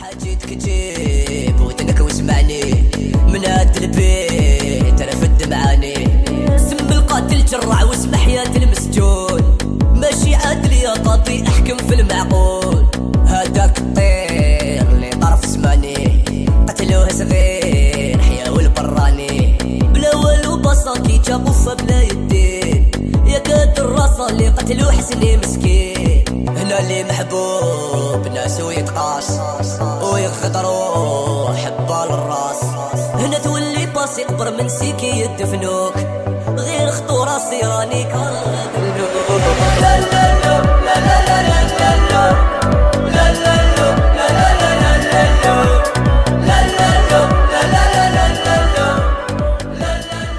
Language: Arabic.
حاجتك جيب ودنك واسمعني من هاد البيت انا فد معاني. سم القاتل جرع واسم حياة المسجون، ماشي عادل يا طاطي احكم في المعقول. هداك الطير اللي طرف زماني قتلوه صغير حيا والبراني، بلا والو بساطي جا قفة بلا يدين. يا كاد الراسة اللي قتلوه حسني مسكين. هنا اللي محبوب ناسو يتقاش ويغدروا حبال الراس. هنا تولي باسي قبر من سيكي يدفنوك، غير خطورة سيراني كان